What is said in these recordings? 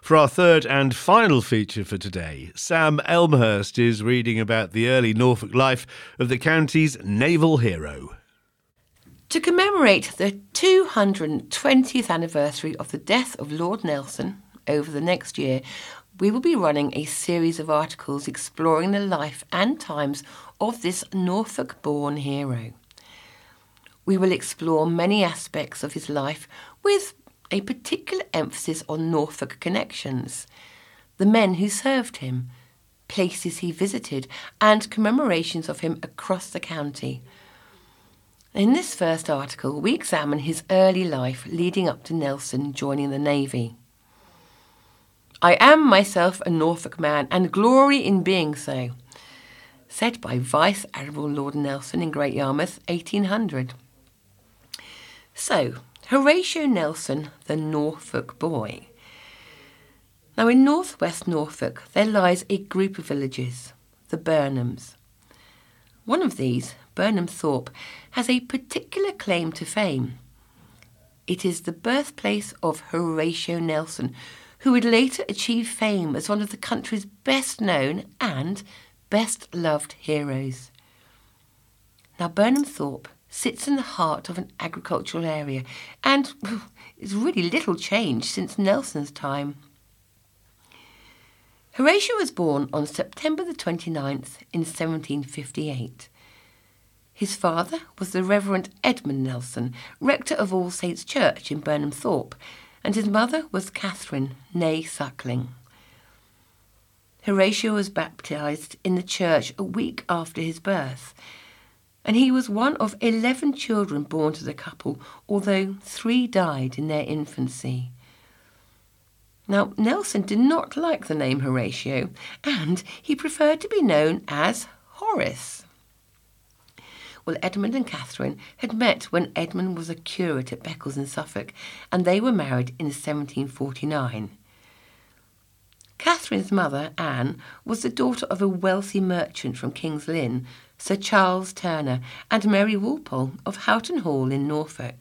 For our third and final feature for today, Sam Elmhurst is reading about the early Norfolk life of the county's naval hero. To commemorate the 220th anniversary of the death of Lord Nelson over the next year, we will be running a series of articles exploring the life and times of this Norfolk-born hero. We will explore many aspects of his life with a particular emphasis on Norfolk connections, the men who served him, places he visited, and commemorations of him across the county. In this first article, we examine his early life leading up to Nelson joining the Navy. "I am myself a Norfolk man, and glory in being so," said by Vice Admiral Lord Nelson in Great Yarmouth, 1800. So, Horatio Nelson, the Norfolk boy. Now, in northwest Norfolk, there lies a group of villages, the Burnhams. One of these, Burnham Thorpe, has a particular claim to fame. It is the birthplace of Horatio Nelson, who would later achieve fame as one of the country's best-known and best-loved heroes. Now, Burnham Thorpe sits in the heart of an agricultural area and is really little changed since Nelson's time. Horatio was born on September the 29th in 1758. His father was the Reverend Edmund Nelson, rector of All Saints' Church in Burnham Thorpe, and his mother was Catherine, née Suckling. Horatio was baptised in the church a week after his birth, and he was one of 11 children born to the couple, although 3 died in their infancy. Now, Nelson did not like the name Horatio, and he preferred to be known as Horace. Well, Edmund and Catherine had met when Edmund was a curate at Beccles in Suffolk, and they were married in 1749. Catherine's mother, Anne, was the daughter of a wealthy merchant from King's Lynn, Sir Charles Turner, and Mary Walpole of Houghton Hall in Norfolk.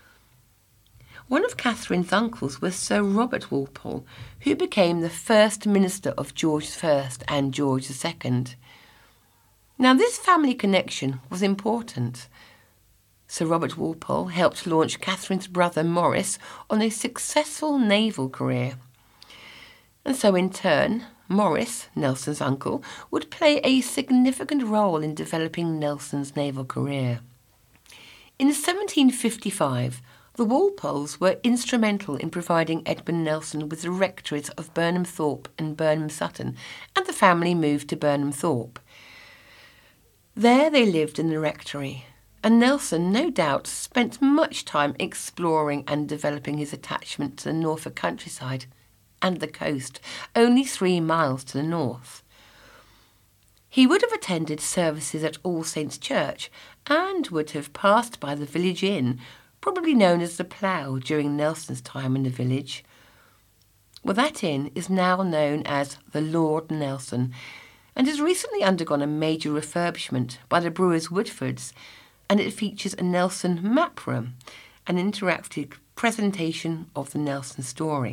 One of Catherine's uncles was Sir Robert Walpole, who became the first minister of George I and George II. Now, this family connection was important. Sir Robert Walpole helped launch Catherine's brother Maurice on a successful naval career. And so, in turn, Maurice, Nelson's uncle, would play a significant role in developing Nelson's naval career. In 1755, the Walpoles were instrumental in providing Edmund Nelson with the rectories of Burnham Thorpe and Burnham Sutton, and the family moved to Burnham Thorpe. There they lived in the rectory, and Nelson no doubt spent much time exploring and developing his attachment to the Norfolk countryside and the coast, only 3 miles to the north. He would have attended services at All Saints' Church and would have passed by the village inn, probably known as the Plough, during Nelson's time in the village. Well, that inn is now known as the Lord Nelson and has recently undergone a major refurbishment by the Brewers Woodfords, and it features a Nelson map room, an interactive presentation of the Nelson story.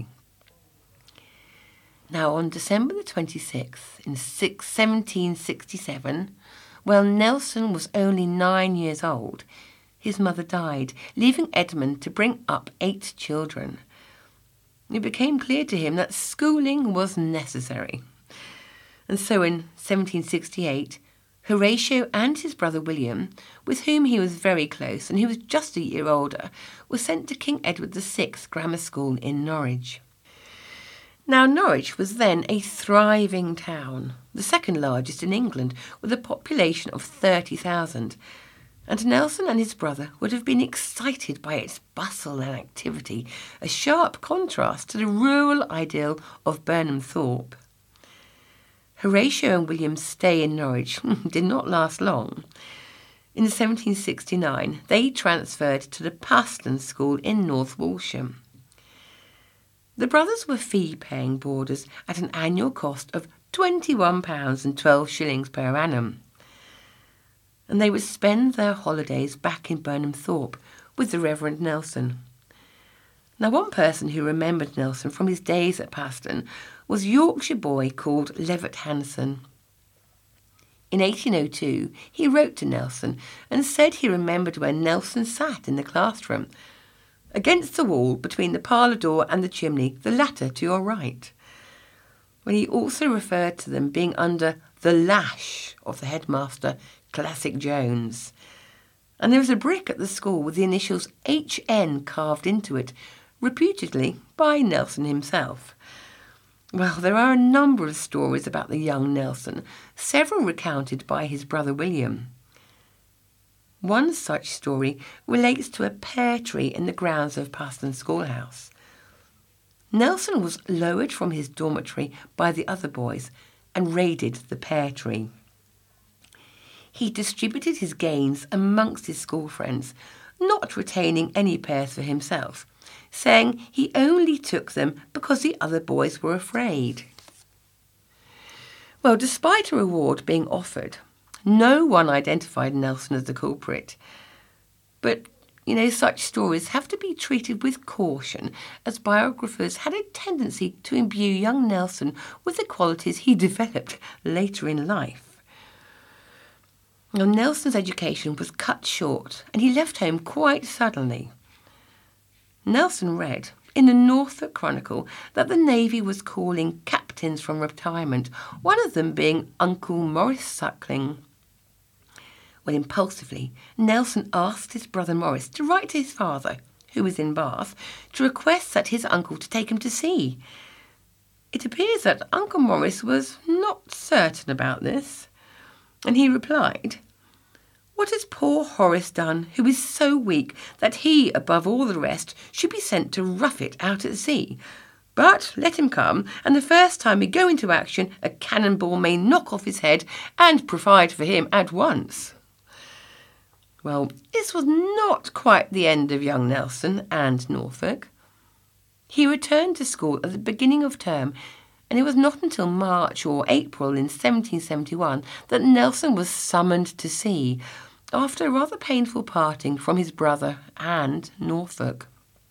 Now, on December the 26th in 1767, while Nelson was only 9 years old, his mother died, leaving Edmund to bring up 8 children. It became clear to him that schooling was necessary. And so in 1768, Horatio and his brother William, with whom he was very close and who was just a year older, were sent to King Edward VI Grammar School in Norwich. Now, Norwich was then a thriving town, the second largest in England, with a population of 30,000, and Nelson and his brother would have been excited by its bustle and activity, a sharp contrast to the rural ideal of Burnham Thorpe. Horatio and William's stay in Norwich did not last long. In 1769, they transferred to the Paston School in North Walsham. The brothers were fee-paying boarders at an annual cost of £21.12 per annum, and they would spend their holidays back in Burnham Thorpe with the Reverend Nelson. Now, one person who remembered Nelson from his days at Paston was a Yorkshire boy called Levitt Hanson. In 1802, he wrote to Nelson and said he remembered where Nelson sat in the classroom, against the wall between the parlour door and the chimney, the latter to your right. When he also referred to them being under the lash of the headmaster, Classic Jones. And there was a brick at the school with the initials HN carved into it, reputedly by Nelson himself. Well, there are a number of stories about the young Nelson, several recounted by his brother William. One such story relates to a pear tree in the grounds of Paston Schoolhouse. Nelson was lowered from his dormitory by the other boys and raided the pear tree. He distributed his gains amongst his school friends, not retaining any pears for himself, saying he only took them because the other boys were afraid. Well, despite a reward being offered, no one identified Nelson as the culprit. But, such stories have to be treated with caution, as biographers had a tendency to imbue young Nelson with the qualities he developed later in life. Now, Nelson's education was cut short, and he left home quite suddenly. Nelson read in the Norfolk Chronicle that the Navy was calling captains from retirement, one of them being Uncle Maurice Suckling. Well, impulsively, Nelson asked his brother Maurice to write to his father, who was in Bath, to request that his uncle to take him to sea. It appears that Uncle Maurice was not certain about this, and he replied, "What has poor Horace done, who is so weak that he, above all the rest, should be sent to rough it out at sea? But let him come, and the first time we go into action, a cannonball may knock off his head and provide for him at once." Well, this was not quite the end of young Nelson and Norfolk. He returned to school at the beginning of term, and it was not until March or April in 1771 that Nelson was summoned to sea, after a rather painful parting from his brother and Norfolk.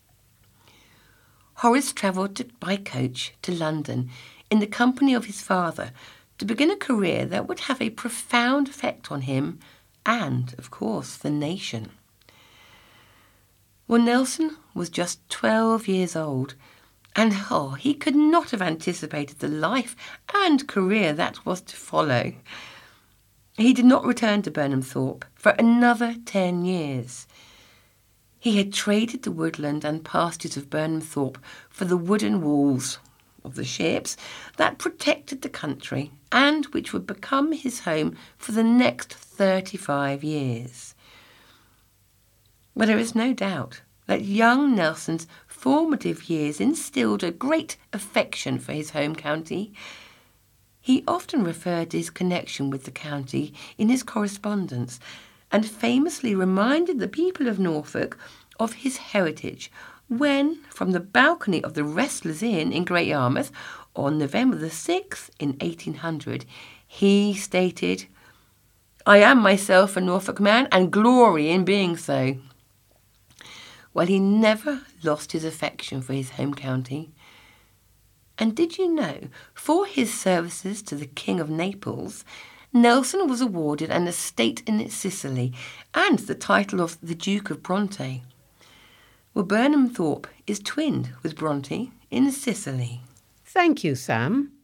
Horace travelled by coach to London in the company of his father to begin a career that would have a profound effect on him and, of course, the nation. Well, Nelson was just 12 years old, and he could not have anticipated the life and career that was to follow. He did not return to Burnham Thorpe for another 10 years. He had traded the woodland and pastures of Burnham Thorpe for the wooden walls of the ships that protected the country and which would become his home for the next 35 years. But there is no doubt that young Nelson's formative years instilled a great affection for his home county. He often referred to his connection with the county in his correspondence and famously reminded the people of Norfolk of his heritage when, from the balcony of the Wrestlers' Inn in Great Yarmouth on November the 6th in 1800, he stated, "I am myself a Norfolk man and glory in being so." Well, he never lost his affection for his home county. And did you know, for his services to the King of Naples, Nelson was awarded an estate in Sicily and the title of the Duke of Bronte? Well, Burnham Thorpe is twinned with Bronte in Sicily. Thank you, Sam.